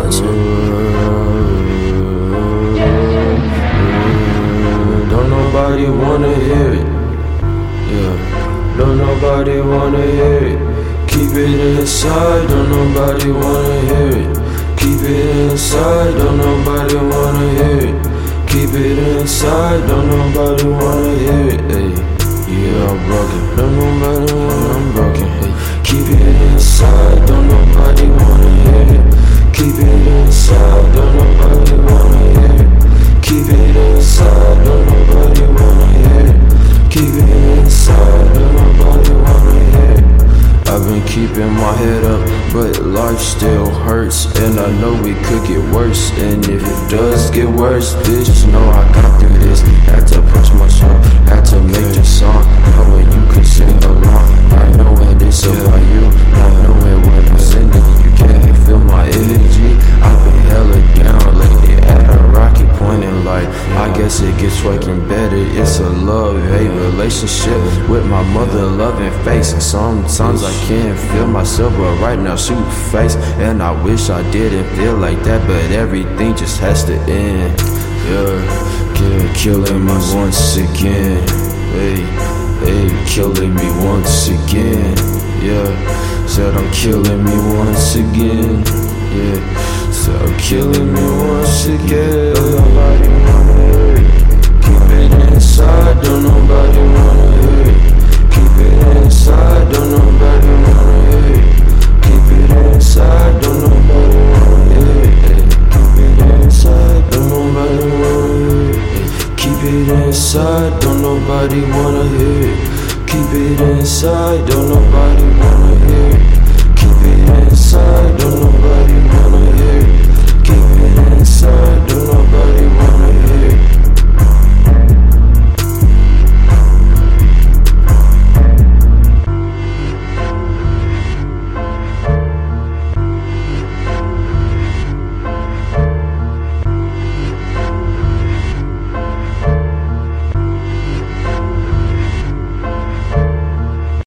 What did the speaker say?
violence, huh? Don't nobody wanna hear it. Yeah, don't nobody wanna hear it. Keep it inside, don't nobody wanna hear it. Keep it inside, don't nobody wanna hear it. Keep it inside, don't nobody wanna hear it. Ay, yeah, I'm broken, don't nobody wanna, I'm broken. Ay, keep it inside, don't nobody wanna hear it. Keep it inside, don't nobody wanna hear it. Keep it inside, don't nobody wanna hear it. Keep it inside, don't nobody wanna hear it. I've been keeping my head up, but life still hurts, and I know it could get worse. And if it does get worse, bitch, just know I got through this. Had to push myself, had to make this song, knowing you could sing along. Not knowing it's about you, not knowing what I'm sending. You can't feel my energy. I've been hella down lately at a rocky point in life. I guess it gets fucking better. It's a love-hate relationship with my mother loving face. And sometimes I can't feel myself, but right now shoot face. And I wish I didn't feel like that, but everything just has to end. Yeah, killing me once again. Hey, killing me once again. Yeah, said I'm killing me once again. Yeah, said I'm killing me once again. Don't nobody wanna hear it. Keep it inside, don't nobody wanna hear it. Keep it inside, don't nobody wanna hear it.